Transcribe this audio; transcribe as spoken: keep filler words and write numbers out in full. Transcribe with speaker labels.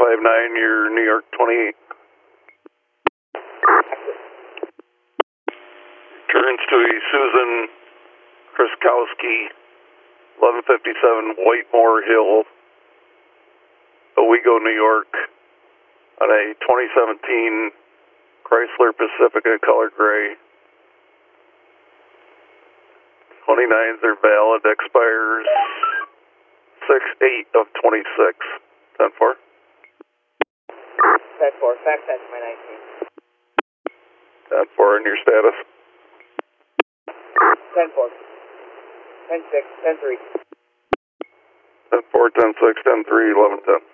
Speaker 1: five nine, your New York twenty-eight. Turns to a Susan Kriskowski, eleven fifty-seven Whitemore Hill, Owego, New York, on a twenty seventeen Chrysler Pacifica color gray. twenty-nines are valid, expires six eight of twenty-six. ten four.
Speaker 2: ten four, fax that to my nineteen.
Speaker 1: ten four, and your status?
Speaker 2: ten four. ten six, ten three.
Speaker 1: ten four, ten six, ten three, eleven ten.